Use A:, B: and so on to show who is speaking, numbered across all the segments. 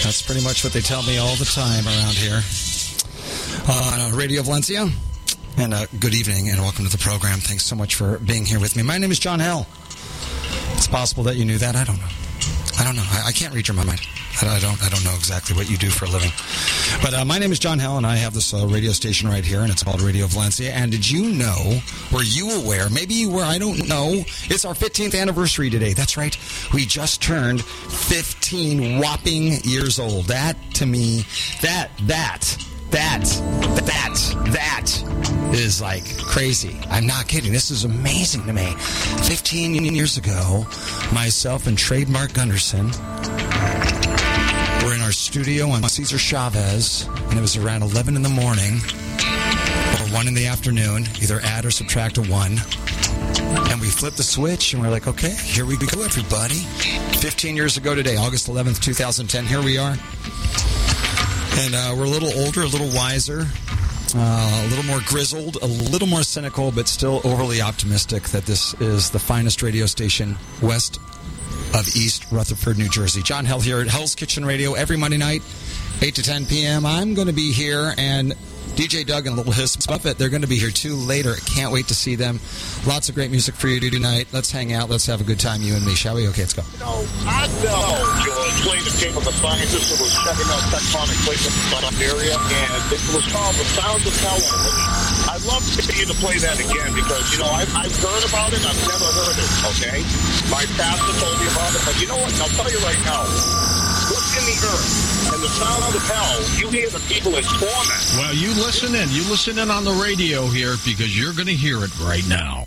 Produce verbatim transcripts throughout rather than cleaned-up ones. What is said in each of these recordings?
A: That's pretty much what they tell me all the time around here. Uh, Radio Valencia. And uh, good evening and welcome to the program. Thanks so much for being here with me. My name is John Hell. It's possible that you knew that. I don't know. I don't know. I, I can't read your mind. I don't I don't know exactly what you do for a living. But uh, my name is John Hell, and I have this uh, radio station right here, and it's called Radio Valencia. And did you know, were you aware, maybe you were, I don't know, it's our fifteenth anniversary today. That's right. We just turned fifteen whopping years old. That, to me, that, that, that, that, that is like crazy. I'm not kidding. This is amazing to me. fifteen years ago, myself and Trademark Gunderson were in our studio on Cesar Chavez, and it was around eleven in the morning or one in the afternoon, either add or subtract a one. And we flipped the switch, and we're like, okay, here we go, everybody. fifteen years ago today, August eleventh, twenty ten, here we are. And uh, we're a little older, a little wiser, uh, a little more grizzled, a little more cynical, but still overly optimistic that this is the finest radio station west of East Rutherford, New Jersey. John Hell here at Hell's Kitchen Radio every Monday night, eight to ten p.m. I'm going to be here, and D J Doug and Little Hiss Buffett, they're going to be here too later. Can't wait to see them. Lots of great music for you tonight. Let's hang out. Let's have a good time, you and me, shall we? Okay, let's go.
B: You know, I know George playing the tape of a scientist who was checking out tectonic plates in the Southern area, and it was called The Sound of Hell. I'd love to get you to play that again because, you know, I've, I've heard about it. I've never heard it, okay? My pastor told me about it, but you know what? I'll tell you right now. Look in the earth, and the sound of hell, you hear the people in torment.
C: Well, you listen in. You listen in on the radio here because you're going to hear it right now.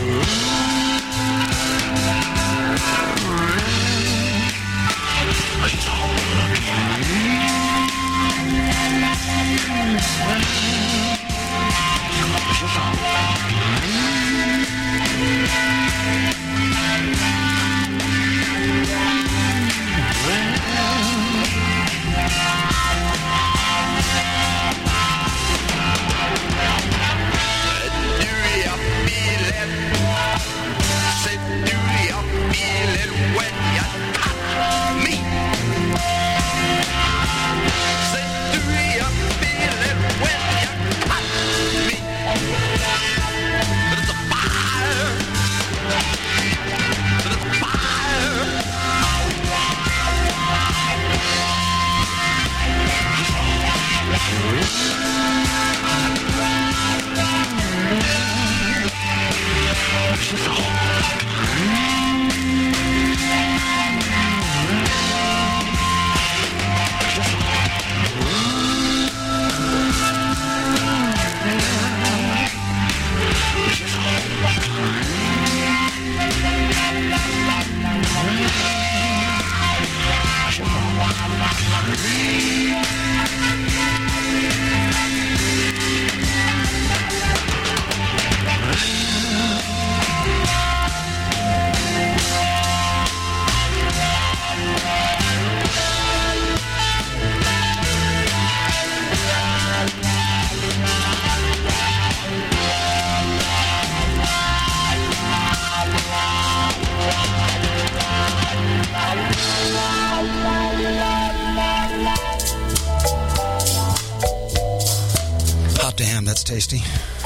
A: Tasty.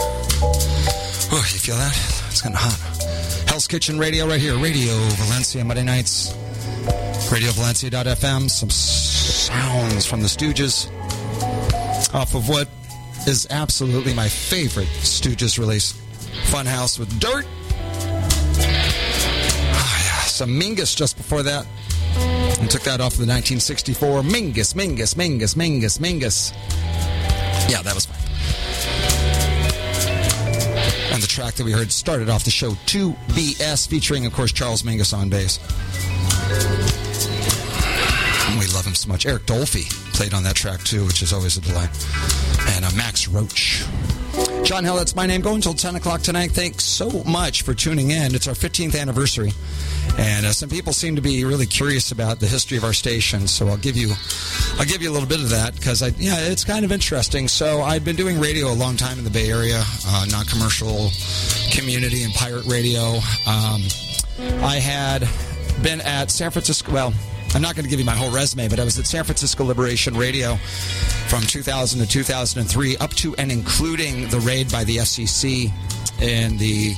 A: Oh, you feel that? It's kind of hot. Hell's Kitchen Radio right here. Radio Valencia, Monday nights. radio valencia dot f m. Some sounds from the Stooges off of what is absolutely my favorite Stooges release. Funhouse with Dirt. Oh, yeah. Some Mingus just before that. I took that off of the nineteen sixty-four. Mingus, Mingus, Mingus, Mingus, Mingus. Yeah, that was fine. And the track that we heard started off the show, two B S, featuring, of course, Charles Mingus on bass. We love him so much. Eric Dolphy played on that track, too, which is always a delight. And uh, Max Roach. John Hill, that's my name. Go until ten o'clock tonight. Thanks so much for tuning in. It's our fifteenth anniversary. And uh, some people seem to be really curious about the history of our station, so I'll give you I'll give you a little bit of that, because I yeah, it's kind of interesting. So I've been doing radio a long time in the Bay Area, uh, non-commercial community and pirate radio. Um, I had been at San Francisco, well, I'm not going to give you my whole resume, but I was at San Francisco Liberation Radio from two thousand to two thousand three, up to and including the raid by the F C C in the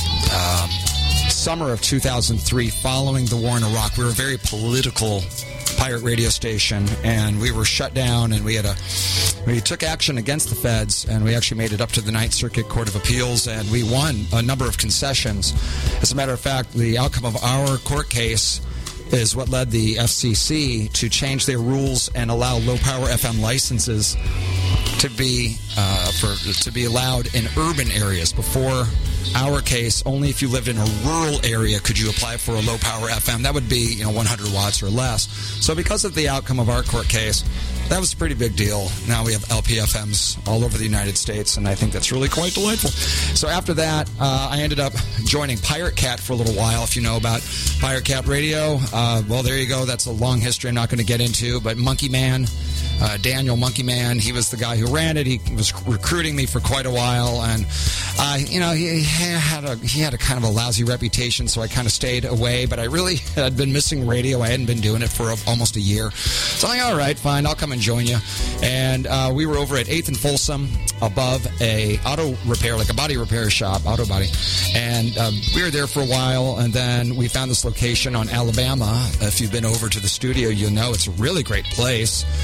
A: um, summer of two thousand three, following the war in Iraq. We were a very political pirate radio station, and we were shut down, and we had a we took action against the feds, and we actually made it up to the Ninth Circuit Court of Appeals, and we won a number of concessions. As a matter of fact, the outcome of our court case is what led the F C C to change their rules and allow low-power F M licenses to be uh, for to be allowed in urban areas. Before our case, only if you lived in a rural area could you apply for a low-power F M. That would be, you know, one hundred watts or less. So because of the outcome of our court case, that was a pretty big deal. Now we have L P F Ms all over the United States, and I think that's really quite delightful. So after that, uh, I ended up joining Pirate Cat for a little while. If you know about Pirate Cat Radio, uh, well, there you go. That's a long history I'm not going to get into. But Monkey Man, uh, Daniel Monkey Man, he was the guy who ran it. He was recruiting me for quite a while, and uh, you know, he had a he had a kind of a lousy reputation, so I kind of stayed away. But I really had been missing radio. I hadn't been doing it for a, almost a year. So I'm like, all right, fine, I'll come and join you. And uh, we were over at eighth and Folsom, above a auto repair, like a body repair shop, auto body. And uh, we were there for a while, and then we found this location on Alabama. If you've been over to the studio, you'll know it's a really great place. Uh, you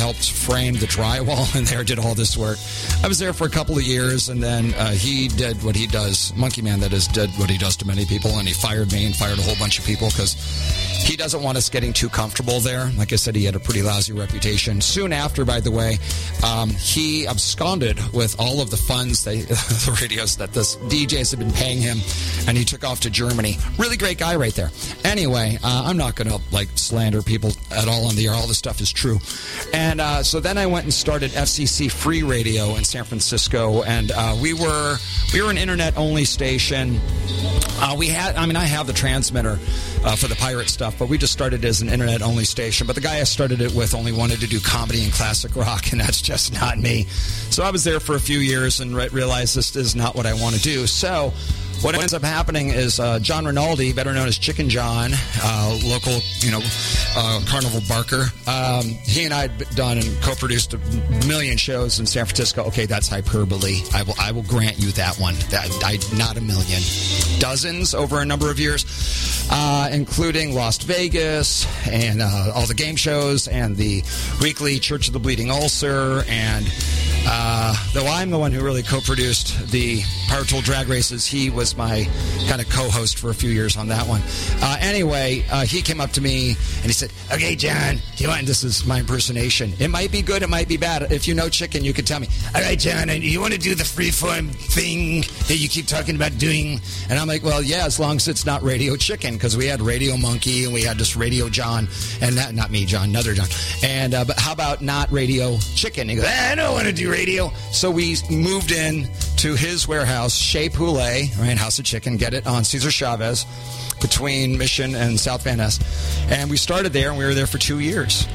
A: helped frame the drywall in there, did all this work. I was there for a couple of years, and then uh, he did what he does, Monkey Man, that is, did what he does to many people, and he fired me and fired a whole bunch of people because he doesn't want us getting too comfortable there. Like I said, he had a pretty lousy reputation. Soon after, by the way, um, he absconded with all of the funds, they, the radios that the D Js had been paying him, and he took off to Germany. Really great guy right there. Anyway, uh, I'm not going to like slander people at all on the air. All this stuff is true. And uh, so then I went and started F C C Free Radio in San Francisco, and uh, we were we were an internet-only station. Uh, we had, I mean, I have the transmitter uh, for the pirate stuff, but we just started as an internet-only station. But the guy I started it with only wanted to do comedy and classic rock, and that's just not me. So I was there for a few years and re- realized this is not what I want to do. So what ends up happening is uh, John Rinaldi, better known as Chicken John, uh, local, you know, uh, Carnival Barker, um, he and I had done and co-produced a million shows in San Francisco. Okay, that's hyperbole. I will, I will grant you that one. That, I, not a million. Dozens over a number of years, uh, including Las Vegas and uh, all the game shows and the weekly Church of the Bleeding Ulcer. And uh, though I'm the one who really co-produced the Power Tool drag races, he was my kind of co-host for a few years on that one. Uh, anyway, uh, he came up to me and he said, "Okay, John, do you want?" This is my impersonation. It might be good, it might be bad. If you know Chicken, you could tell me. "All right, John, and you want to do the freeform thing that you keep talking about doing?" And I'm like, "Well, yeah, as long as it's not Radio Chicken," because we had Radio Monkey and we had just Radio John, and that, not me, John, another John. And uh, but how about not Radio Chicken? He goes, "Ah, "I don't want to do radio." So we moved in to his warehouse, Chez Poulet, right, House of Chicken, get it on Cesar Chavez, between Mission and South Van Ness. And we started there, and we were there for two years.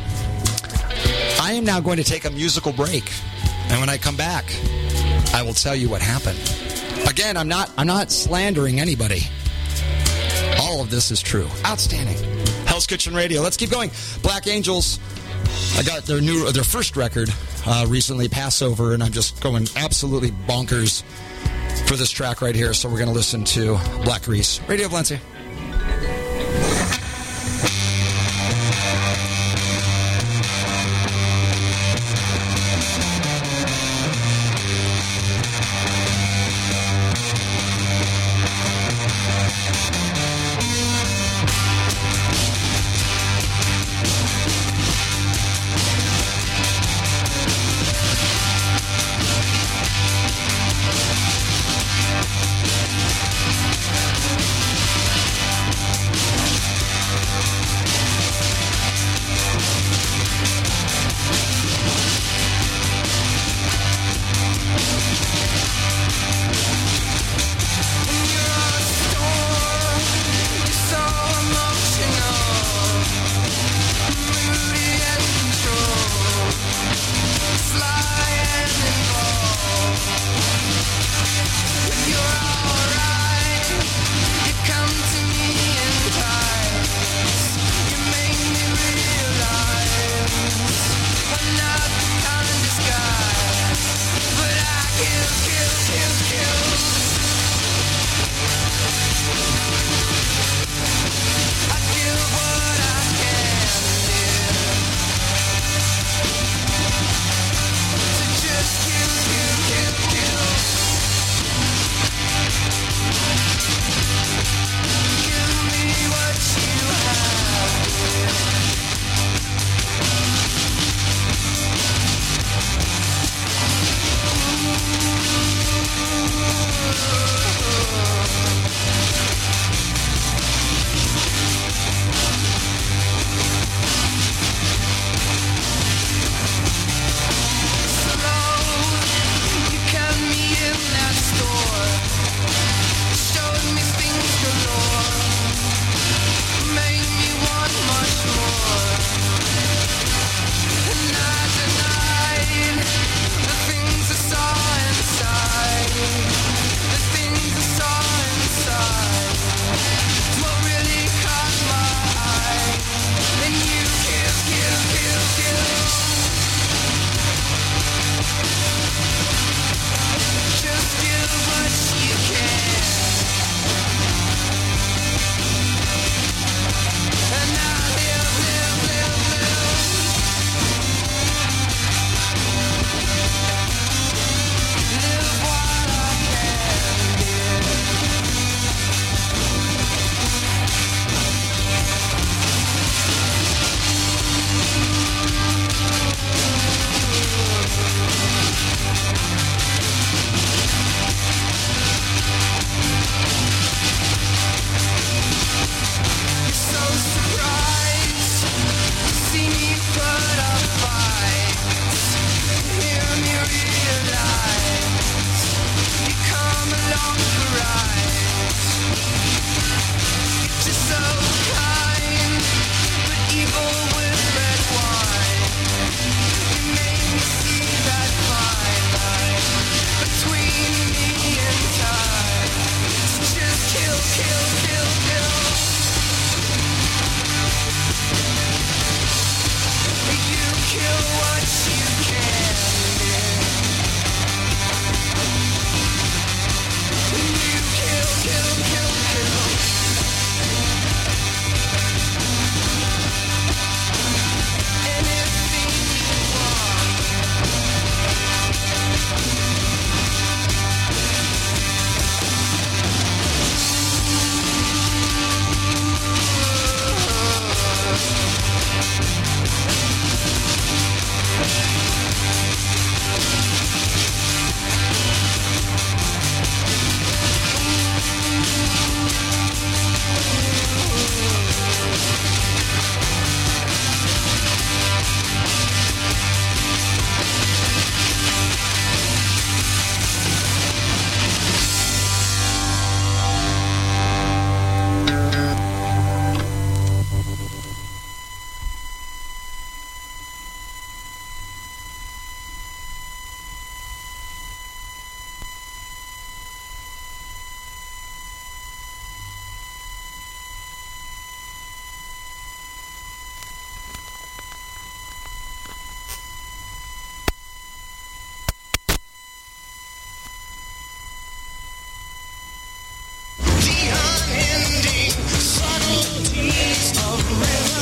A: I am now going to take a musical break, and when I come back, I will tell you what happened. Again, I'm not I'm not slandering anybody. All of this is true. Outstanding. Hell's Kitchen Radio. Let's keep going. Black Angels. I got their new their first record uh, recently, Passover, and I'm just going absolutely bonkers for this track right here. So we're going to listen to Black Grease. Radio Valencia.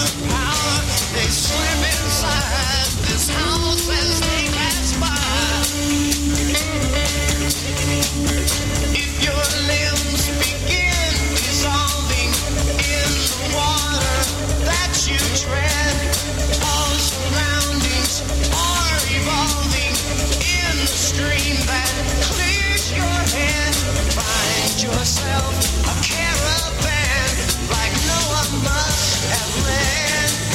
D: the power, they slip inside this house as they pass by. If your limbs begin dissolving in the water that you tread, all surroundings are evolving in the stream that clears your head. Find yourself a caravan like Noah must have led.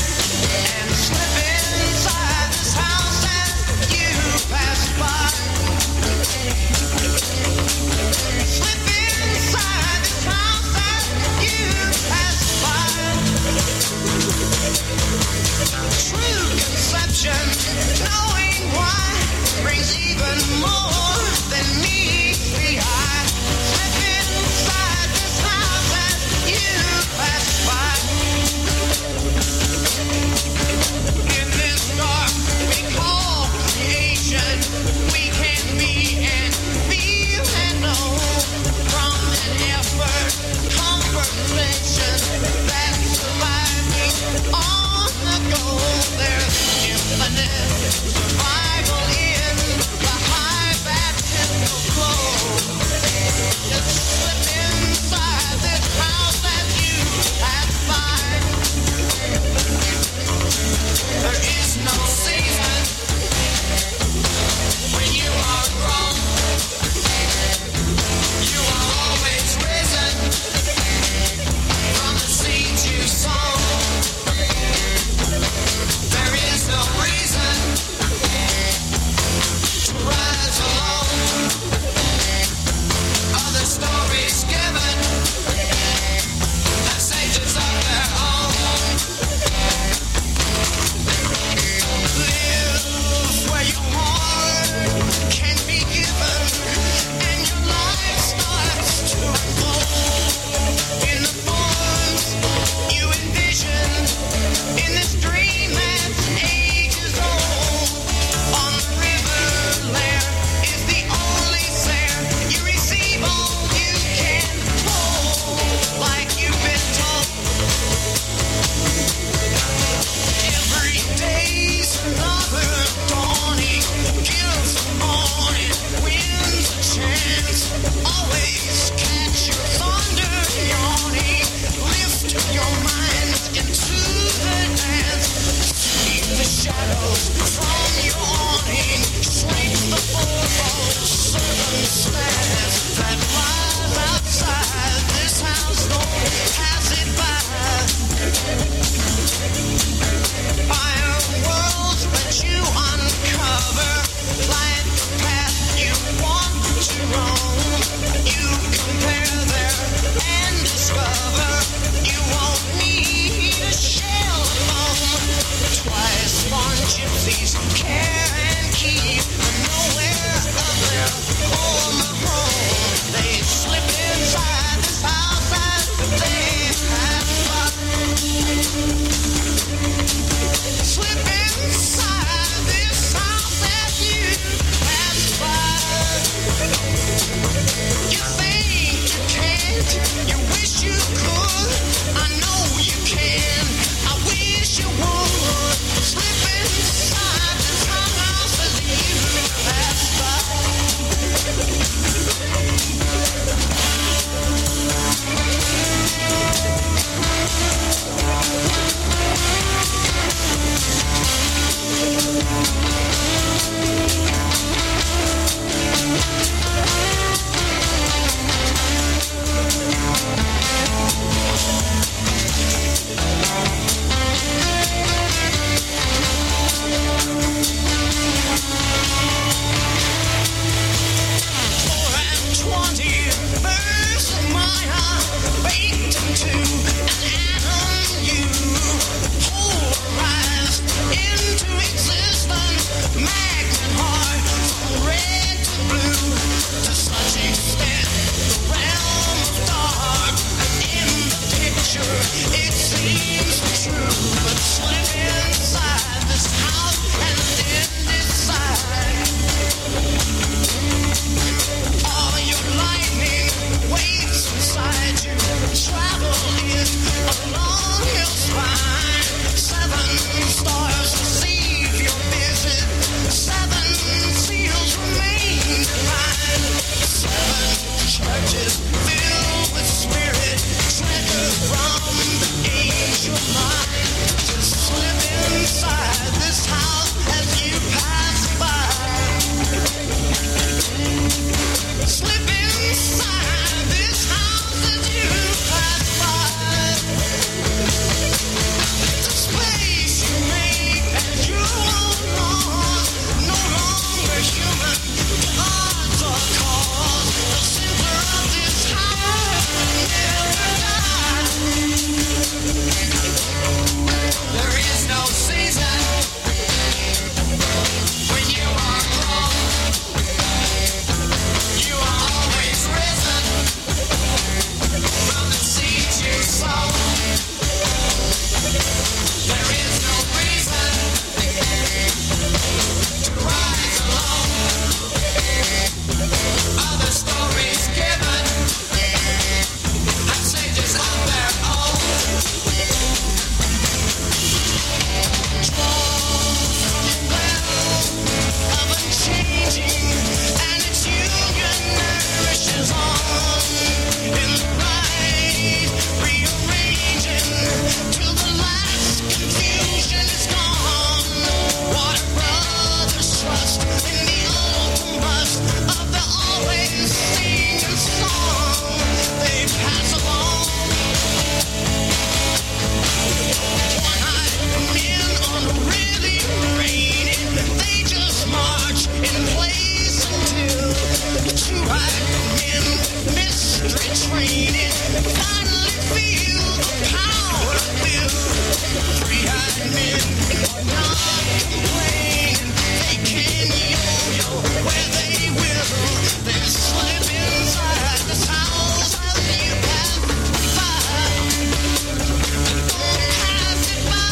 D: training. Finally feel the power of will. Free-eyed men are not complaining. They can yo-yo where they will. They slip inside the sounds of the past five. Don't pass it by.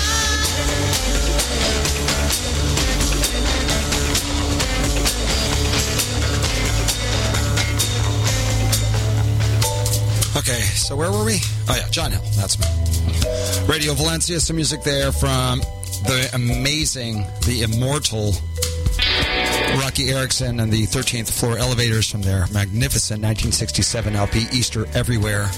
A: Okay, so where were we? Oh, yeah, John Hill. That's me. Radio Valencia, some music there from the amazing, the immortal Rocky Erickson and the thirteenth Floor Elevators from their magnificent nineteen sixty-seven L P, Easter Everywhere.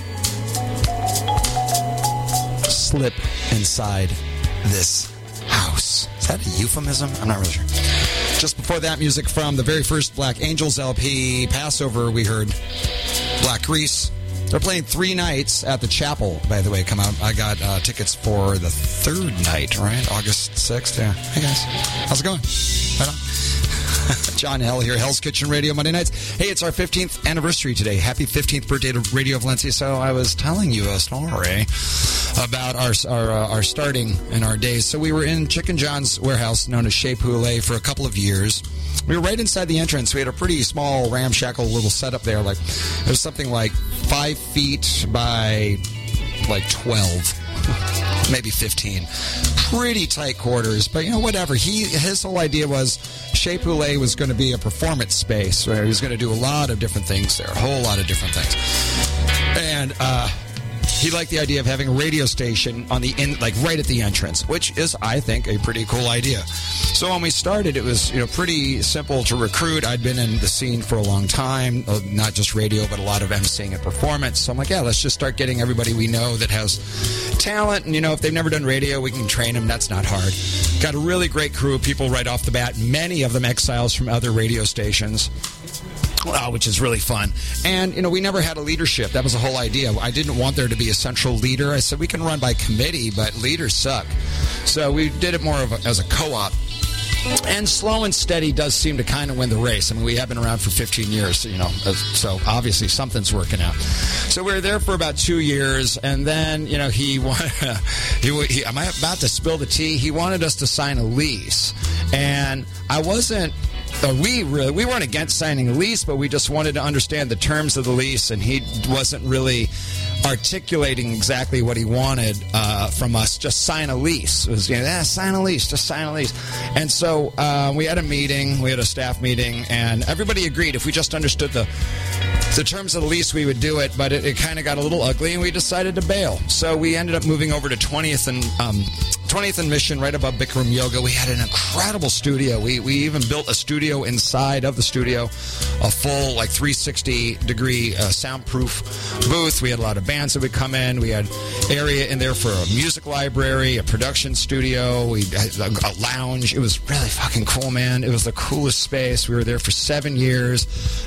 A: Slip inside this house. Is that a euphemism? I'm not really sure. Just before that, music from the very first Black Angels L P, Passover, we heard Black Grease. They're playing three nights at the Chapel, by the way. Come out. I got uh, tickets for the third night, right? August sixth. Yeah. Hey, guys. How's it going? Right on. John Hell here, Hell's Kitchen Radio Monday nights. Hey, it's our fifteenth anniversary today. Happy fifteenth birthday to Radio Valencia. So I was telling you a story about our our, uh, our starting and our days. So we were in Chicken John's warehouse, known as Chez Poulet, for a couple of years. We were right inside the entrance. We had a pretty small, ramshackle little setup there. Like it was something like five feet by like twelve, maybe fifteen. Pretty tight quarters, but you know, whatever. He his whole idea was Chez Poulet was going to be a performance space where he was going to do a lot of different things there, a whole lot of different things. And uh, he liked the idea of having a radio station on the in, like right at the entrance, which is, I think, a pretty cool idea. So when we started, it was you know pretty simple to recruit. I'd been in the scene for a long time, not just radio, but a lot of emceeing and performance. So I'm like, yeah, let's just start getting everybody we know that has talent. And you know, if they've never done radio, we can train them. That's not hard. Got a really great crew of people right off the bat. Many of them exiles from other radio stations. Uh, which is really fun. And, you know, we never had a leadership. That was the whole idea. I didn't want there to be a central leader. I said, we can run by committee, but leaders suck. So we did it more of a, as a co-op. And slow and steady does seem to kind of win the race. I mean, we have been around for fifteen years, you know, so obviously something's working out. So we were there for about two years, and then, you know, he, he, he am I about to spill the tea? He wanted us to sign a lease, and I wasn't, Uh, we really, we weren't against signing a lease, but we just wanted to understand the terms of the lease, and he wasn't really articulating exactly what he wanted uh, from us. Just sign a lease. It was, you know, ah, sign a lease, just sign a lease. And so uh, we had a meeting, we had a staff meeting, and everybody agreed if we just understood the the terms of the lease, we would do it, but it, it kind of got a little ugly, and we decided to bail. So we ended up moving over to twentieth and um, twentieth and Mission, right above Bikram Yoga. We had an incredible studio. We we even built a studio inside of the studio, a full like three sixty degree uh, soundproof booth. We had a lot of bands that would come in. We had area in there for a music library, a production studio. We had a, a lounge. It was really fucking cool, man. It was the coolest space. We were there for seven years.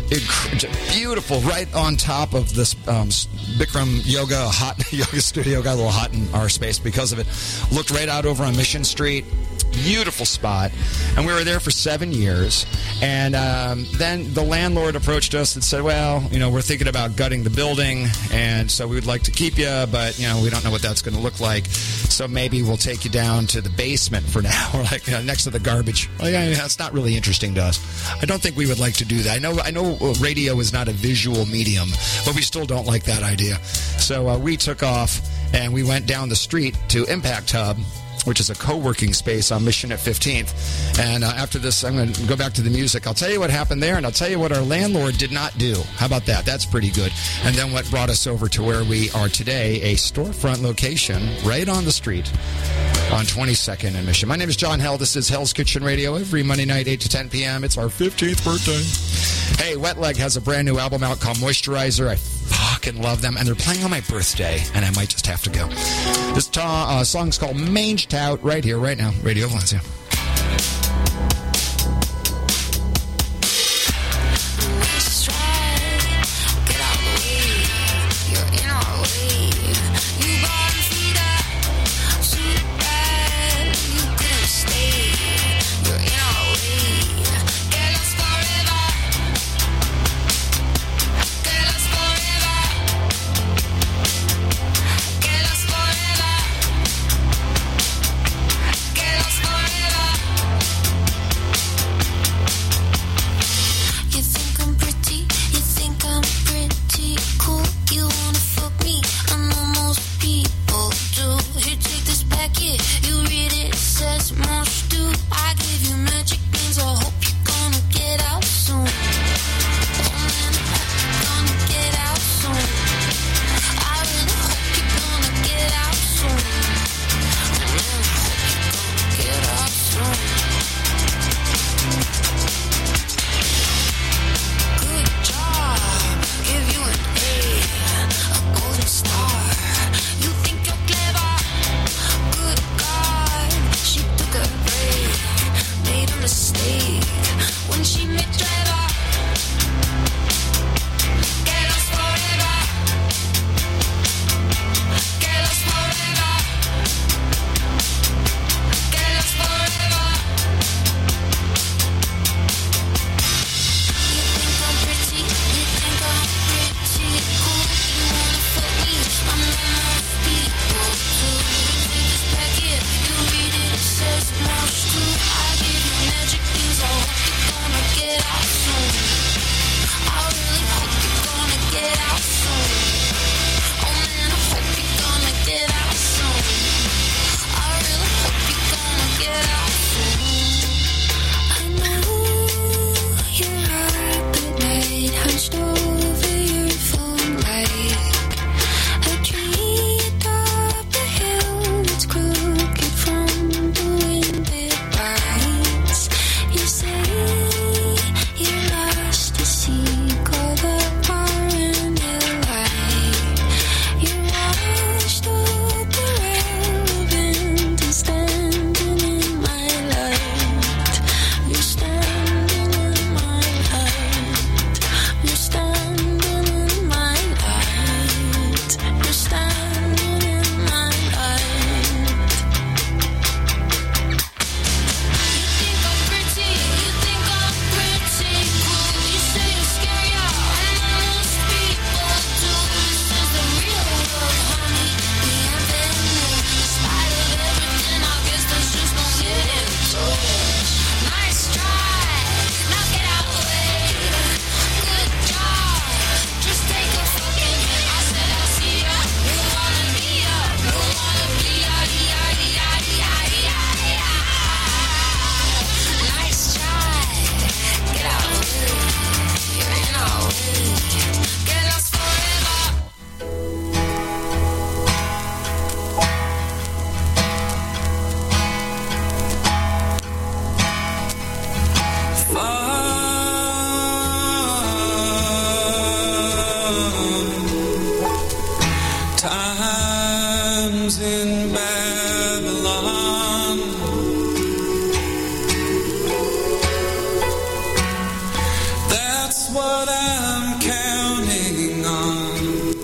A: It, beautiful, right on top of this um, Bikram Yoga, hot yoga studio. Got a little hot in our space because of it. Looked right out over on Mission Street. Beautiful spot. And we were there for seven years. And um, then the landlord approached us and said, well, you know, we're thinking about gutting the building, and so we would like to keep you, but, you know, we don't know what that's going to look like. So maybe we'll take you down to the basement for now, or like, you know, next to the garbage. Well, yeah, that's not really interesting to us. I don't think we would like to do that. I know I know radio is not a visual medium, but we still don't like that idea. So uh, we took off, and we went down the street to Impact Hub, which is a co-working space on Mission at fifteenth. And uh, after this, I'm going to go back to the music. I'll tell you what happened there, and I'll tell you what our landlord did not do. How about that? That's pretty good. And then what brought us over to where we are today, a storefront location right on the street on twenty-second and Mission. My name is John Hell. This is Hell's Kitchen Radio every Monday night, eight to ten p.m. It's our fifteenth birthday. Hey, Wet Leg has a brand new album out called Moisturizer. I fucking love them, and they're playing on my birthday, and I might just have to go. This ta- uh, song's called Mange Tout, right here, right now, Radio Valencia.
E: Times in Babylon. That's what I'm counting on.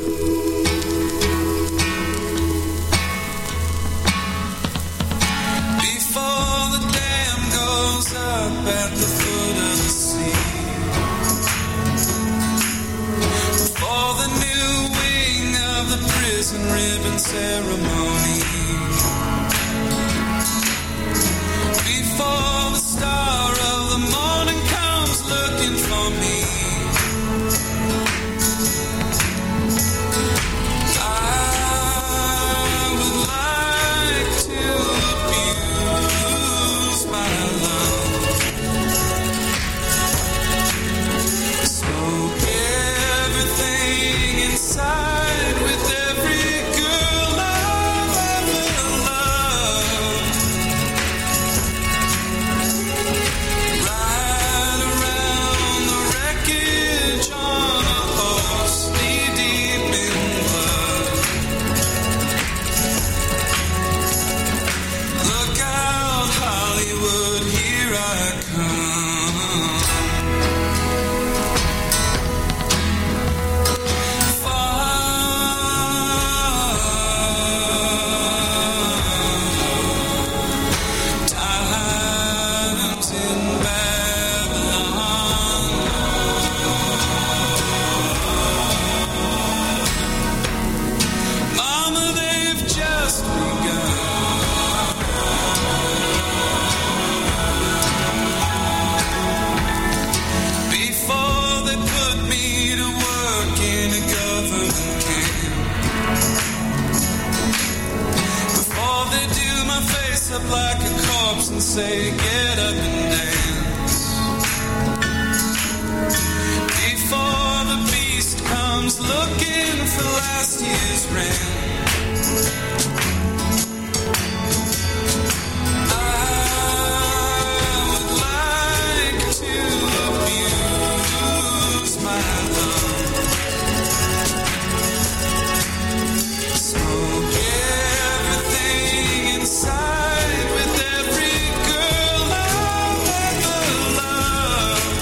E: Before the dam goes up at the foot of the sea. Before the new wing of the prison ribbon ceremony. Before the star of the morning comes looking for me. I would like to abuse my love. Smoke everything inside with every girl I've ever loved. Ride around the wreckage on a horse knee-deep in blood. Look out, Hollywood, here I come. Times in Babylon. Mama, they've just begun. Before they put me to work in a government camp. Before they do my face up like a corpse and say, get up and dance. Before the beast comes looking for last year's rent. I would like to abuse my love. Smoke everything inside with every girl I've ever loved.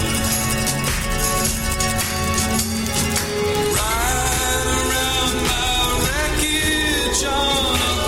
E: Ride around my wreckage on a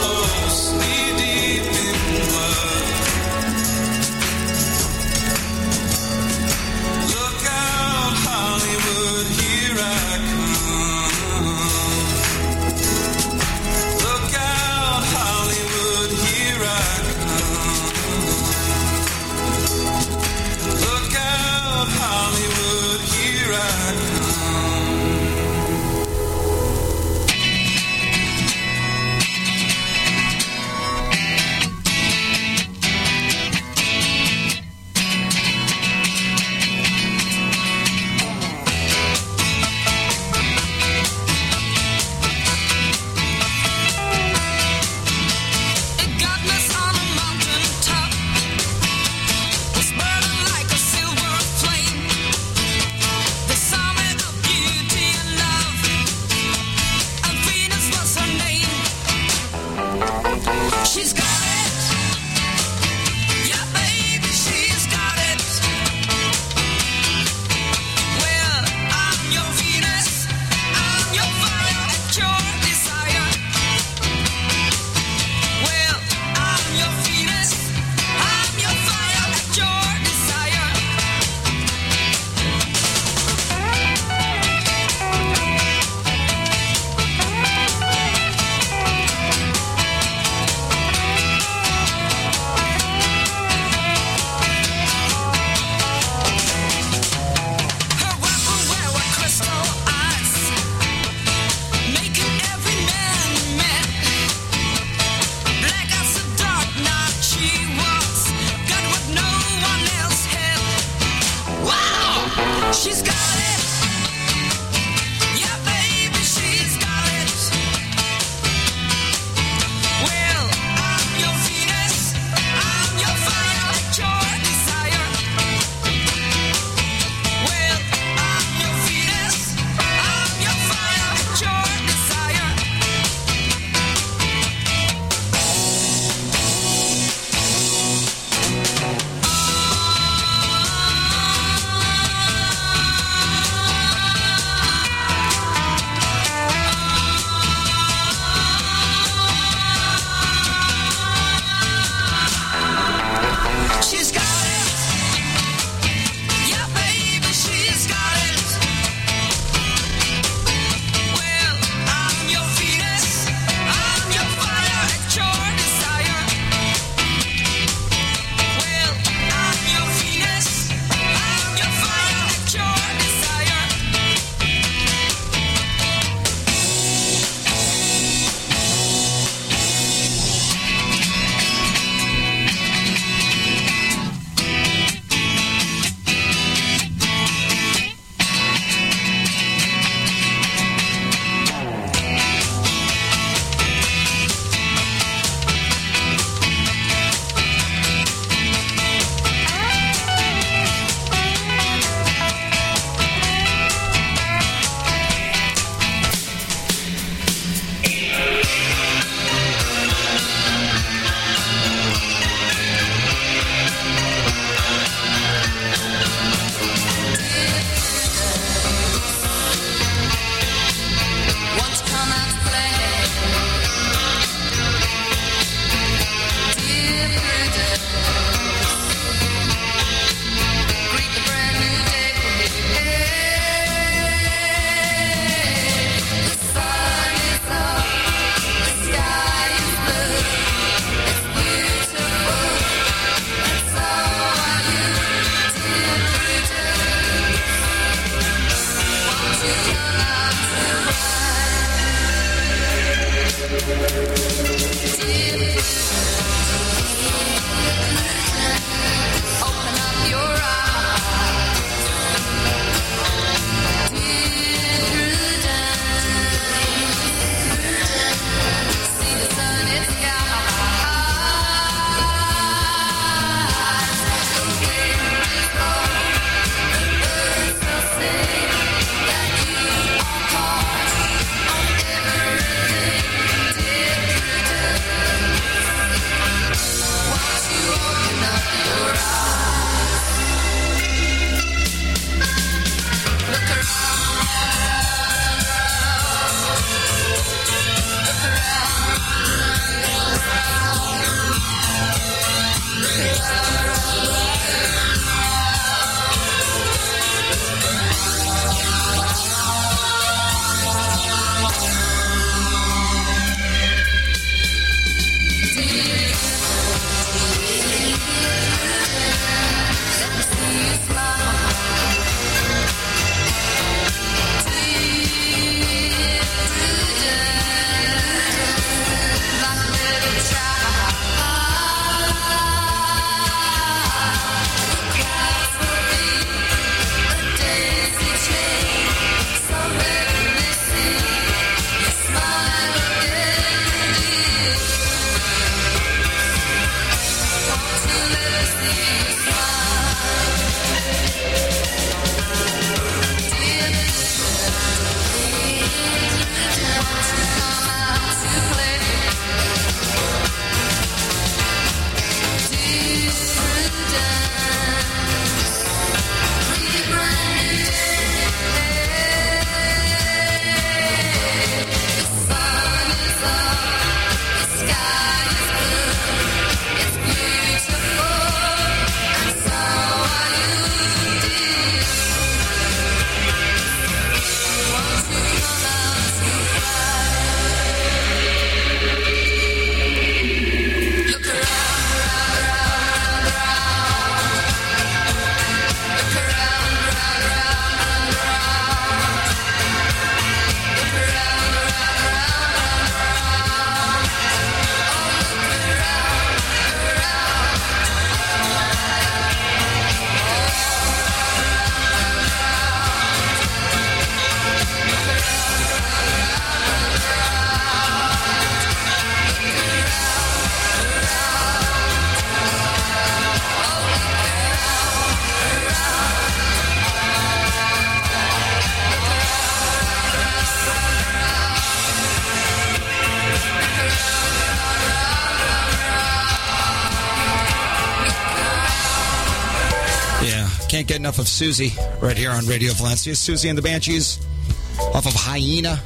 A: Can't get enough of Susie right here on Radio Valencia. Susie and the Banshees off of Hyena.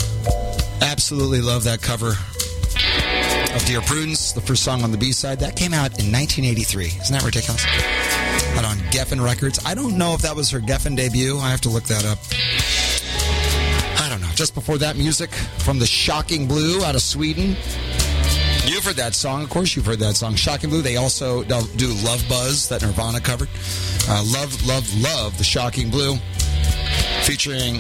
A: Absolutely love that cover of Dear Prudence, the first song on the B-side. That came out in nineteen eighty-three. Isn't that ridiculous? And on Geffen Records. I don't know if that was her Geffen debut. I have to look that up. I don't know. Just before that, music from the Shocking Blue out of Sweden. You've heard that song. Of course you've heard that song. Shocking Blue. They also do Love Buzz that Nirvana covered. Uh, love, love, love the Shocking Blue. Featuring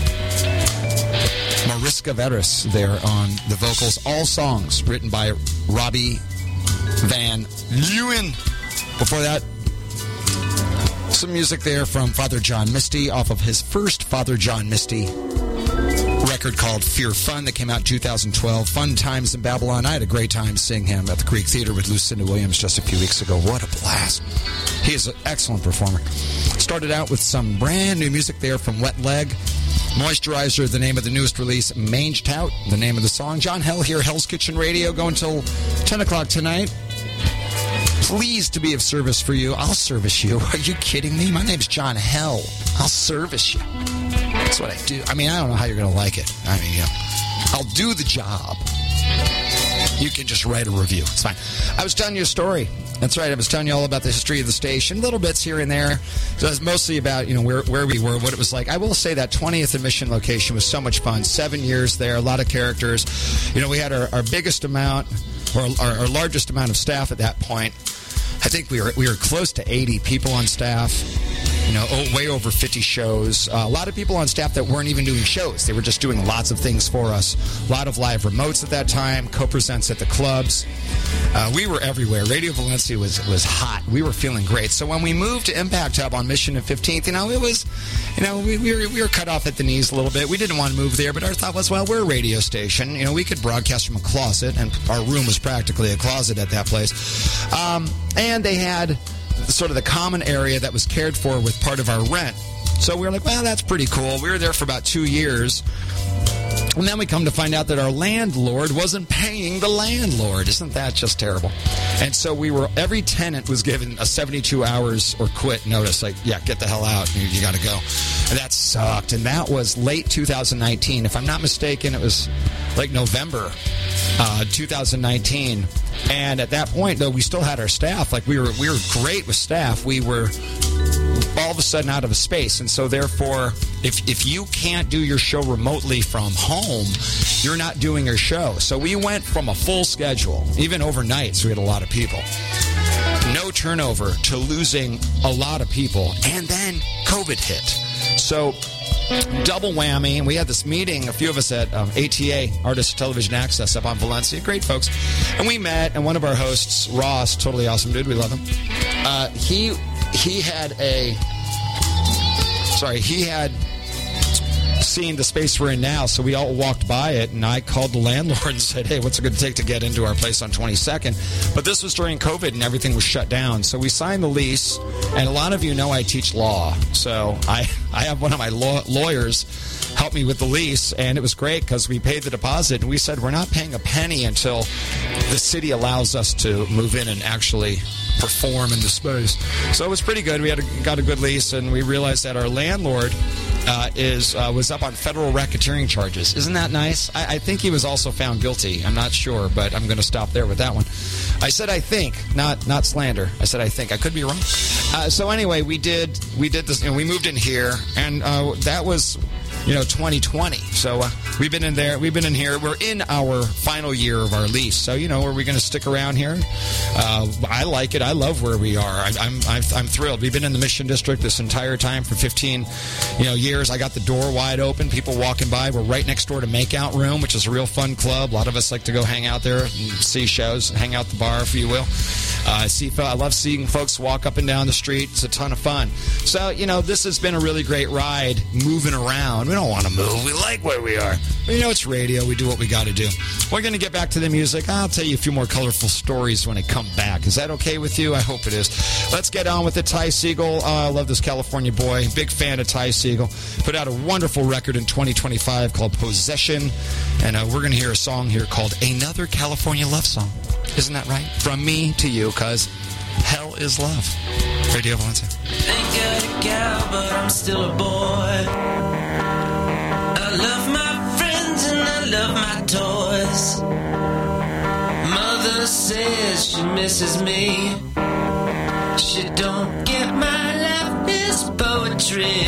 A: Mariska Veris there on the vocals. All songs written by Robbie Van Leeuwen. Before that, some music there from Father John Misty off of his first Father John Misty record called Fear Fun that came out in two thousand twelve. Fun Times in Babylon. I had a great time seeing him at the Greek Theater with Lucinda Williams just a few weeks ago. What a blast. He is an excellent performer. Started out with some brand new music there from Wet Leg. Moisturizer, the name of the newest release. Mange Tout, the name of the song. John Hell here, Hell's Kitchen Radio, going until ten o'clock tonight. Pleased to be of service for you. I'll service you. Are you kidding me? My name's John Hell. I'll service you. That's what I do. I mean, I don't know how you're going to like it. I mean, yeah. I'll do the job. You can just write a review. It's fine. I was telling you a story. That's right. I was telling you all about the history of the station, little bits here and there. So it was mostly about, you know, where, where we were, what it was like. I will say that twentieth and Mission location was so much fun. Seven years there, a lot of characters. You know, we had our, our biggest amount, or our, our largest amount of staff at that point. I think we were we were close to eighty people on staff. you know, oh, way over fifty shows. Uh, a lot of people on staff that weren't even doing shows. They were just doing lots of things for us. A lot of live remotes at that time, co-presents at the clubs. Uh, we were everywhere. Radio Valencia was was hot. We were feeling great. So when we moved to Impact Hub on Mission and fifteenth, you know, it was, you know, we, we, were, we were cut off at the knees a little bit. We didn't want to move there, but our thought was, well, we're a radio station. You know, we could broadcast from a closet, and our room was practically a closet at that place. Um, and they had sort of the common area that was cared for with part of our rent. So we were like, well, that's pretty cool. We were there for about two years. And then we come to find out that our landlord wasn't paying the landlord. Isn't that just terrible? And so we were, every tenant was given a seventy-two hours or quit notice. Like, yeah, get the hell out. You, you got to go. And that sucked. And that was late two thousand nineteen. If I'm not mistaken, it was like November uh, two thousand nineteen. And at that point, though, we still had our staff. Like, we were, we were great with staff. We were all of a sudden out of a space. And so therefore, if if you can't do your show remotely from home, you're not doing your show. So we went from a full schedule, even overnight, so we had a lot of people, no turnover, to losing a lot of people. And then COVID hit. So double whammy. And we had this meeting, a few of us at um, A T A, Artist Television Access, up on Valencia. Great folks. And we met, and one of our hosts, Ross, totally awesome dude, we love him. Uh, he he had a, sorry, he had seen the space we're in now, so we all walked by it, and I called the landlord and said, hey, what's it going to take to get into our place on twenty-second? But this was during COVID, and everything was shut down. So we signed the lease, and a lot of you know I teach law. So I, I have one of my law, lawyers help me with the lease, and it was great because we paid the deposit, and we said we're not paying a penny until the city allows us to move in and actually perform in the space. So it was pretty good. We had a, got a good lease, and we realized that our landlord Uh, is uh, was up on federal racketeering charges. Isn't that nice? I, I think he was also found guilty. I'm not sure, but I'm going to stop there with that one. I said I think, not not slander. I said I think. I could be wrong. Uh, so anyway, we did we did this. You know, we moved in here, and uh, that was, you know, twenty twenty. So uh, we've been in there. We've been in here. We're in our final year of our lease. So, you know, are we going to stick around here? Uh, I like it. I love where we are. I, I'm, I'm I'm thrilled. We've been in the Mission District this entire time for fifteen, you know, years. I got the door wide open. People walking by. We're right next door to Makeout Room, which is a real fun club. A lot of us like to go hang out there and see shows, hang out the bar, if you will. Uh, I see. I love seeing folks walk up and down the street. It's a ton of fun. So, you know, this has been a really great ride moving around. We don't want to move. We like where we are. But, you know, it's radio. We do what we got to do. We're going to get back to the music. I'll tell you a few more colorful stories when I come back. Is that okay with you? I hope it is. Let's get on with it. Ty Segall. Uh, I love this California boy. Big fan of Ty Segall. Put out a wonderful record in twenty twenty-five called Possession. And uh, we're going to hear a song here called Another California Love Song. Isn't that right? From me to you, because hell is love. Radio Valencia.
E: Ain't got a gal, but I'm still a boy. I love my friends and I love my toys. Mother says she misses me. She don't get my life is poetry.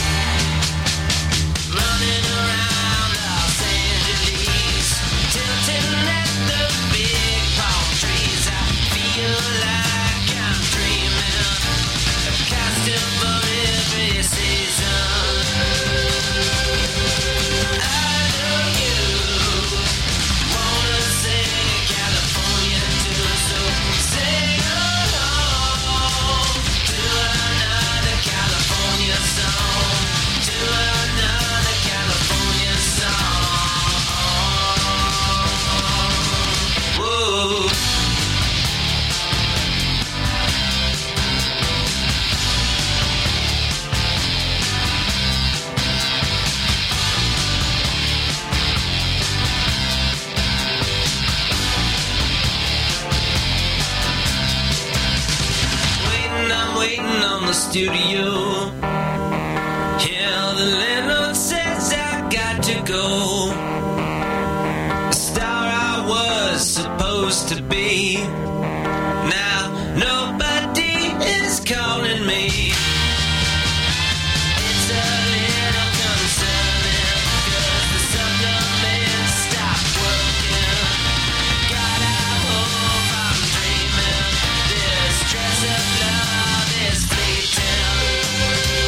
E: Running around Los Angeles, tilting at the big palm trees. I feel like I'm dreaming, a costume for every season. I love you, wanna sing a California tune, so sing along to another California song, to another California song. Whoa. Waiting, I'm waiting on the studio. Yeah, the landlord says I got to go. The star I was supposed to be. Now nobody is calling me. It's a little concerning, 'cause the supplements stopped working. God, I hope I'm dreaming. This stress of love is fleeting.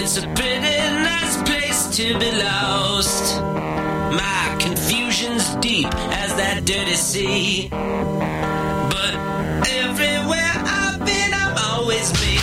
E: It's a pretty nice place to be lost. My confusion's deep as that dirty sea. But everywhere I've been, I've always been